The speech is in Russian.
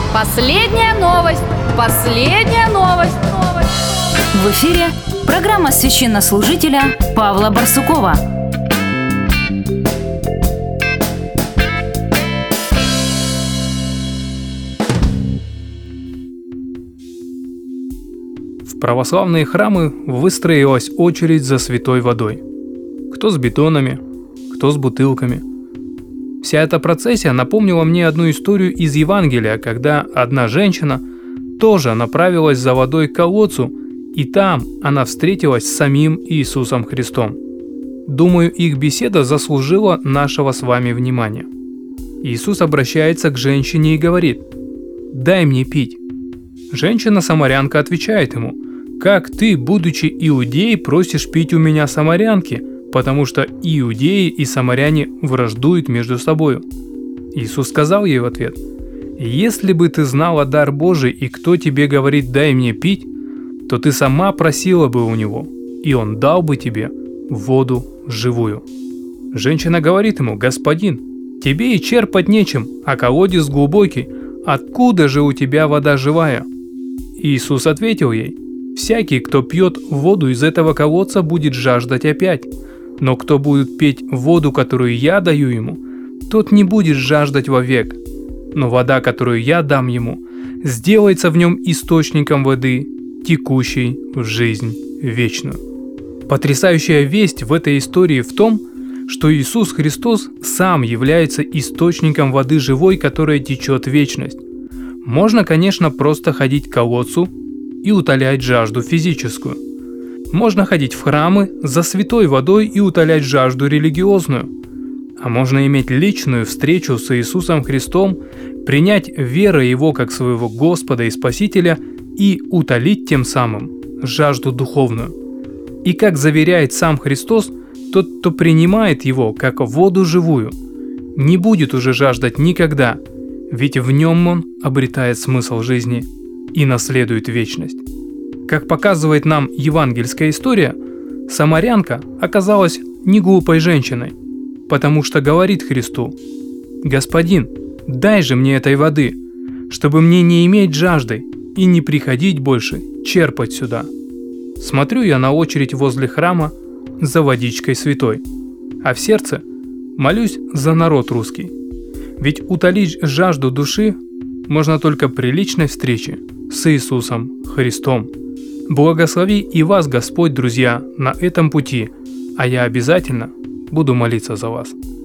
Последняя новость! Последняя новость! В эфире программа священнослужителя Павла Барсукова. В православные храмы выстроилась очередь за святой водой. Кто с бетонами, кто с бутылками. Вся эта процессия напомнила мне одну историю из Евангелия, когда одна женщина тоже направилась за водой к колодцу, и там она встретилась с самим Иисусом Христом. Думаю, их беседа заслужила нашего с вами внимания. Иисус обращается к женщине и говорит: «Дай мне пить». Женщина-самарянка отвечает ему: «Как ты, будучи иудеей, просишь пить у меня самарянки, потому что иудеи и самаряне враждуют между собою». Иисус сказал ей в ответ: «Если бы ты знала дар Божий и кто тебе говорит «дай мне пить», то ты сама просила бы у него, и он дал бы тебе воду живую». Женщина говорит ему: «Господин, тебе и черпать нечем, а колодец глубокий, откуда же у тебя вода живая?» Иисус ответил ей: «Всякий, кто пьет воду из этого колодца, будет жаждать опять, но кто будет пить воду, которую я даю ему, тот не будет жаждать вовек. Но вода, которую я дам ему, сделается в нем источником воды, текущей в жизнь вечную». Потрясающая весть в этой истории в том, что Иисус Христос сам является источником воды живой, которая течет в вечность. Можно, конечно, просто ходить к колодцу и утолять жажду физическую. Можно ходить в храмы за святой водой и утолять жажду религиозную. А можно иметь личную встречу с Иисусом Христом, принять верой Его как своего Господа и Спасителя и утолить тем самым жажду духовную. И как заверяет сам Христос, тот, кто принимает Его как воду живую, не будет уже жаждать никогда, ведь в нем он обретает смысл жизни и наследует вечность. Как показывает нам евангельская история, самарянка оказалась не глупой женщиной, потому что говорит Христу: «Господин, дай же мне этой воды, чтобы мне не иметь жажды и не приходить больше черпать сюда. Смотрю я на очередь возле храма за водичкой святой, а в сердце молюсь за народ русский. Ведь утолить жажду души можно только при личной встрече с Иисусом Христом. Благослови и вас Господь, друзья, на этом пути, а я обязательно буду молиться за вас».